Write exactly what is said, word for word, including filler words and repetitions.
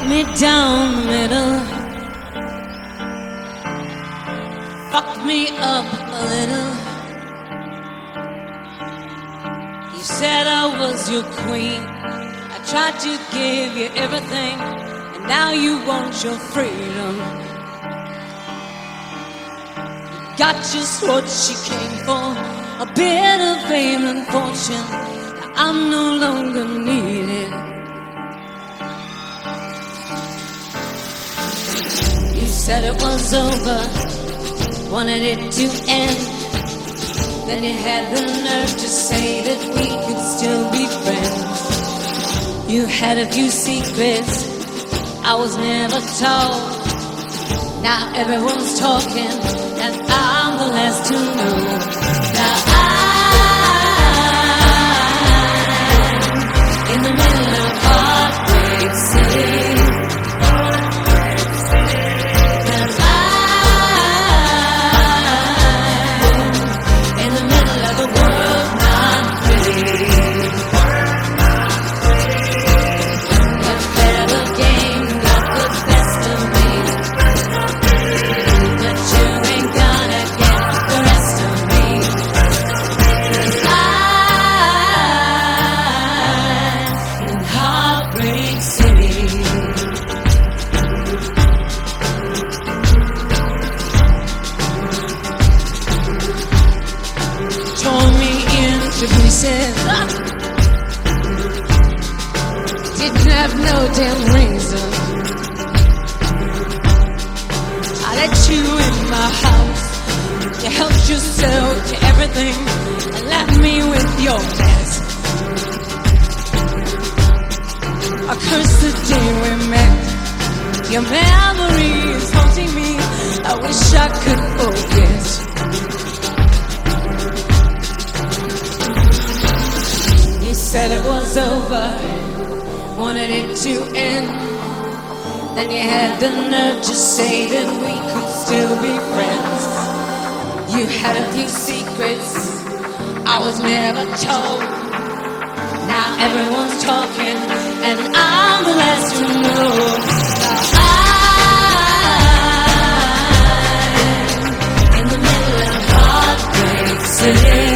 me down the middle, fucked me up a little. You said I was your queen, I tried to give you everything, and now you want your freedom. You got just what you came for, a bit of fame and fortune. Now I'm no longer needed. You said it was over, wanted it to end. Then you had the nerve to say that we could still be friends. You had a few secrets I was never told. Now everyone's talking and I'm the last to know. Now I'm in the middle of Heartbreak City. Pieces. Didn't have no damn reason. I let you in my house. You helped yourself to everything and left me with your mess. I curse the day we met. Your memory is haunting me. I wish I could forget. Said it was over, wanted it to end. Then you had the nerve to say that we could still be friends. You had a few secrets I was never told. Now everyone's talking and I'm the last to know. Now I'm in the middle of Heartbreak City.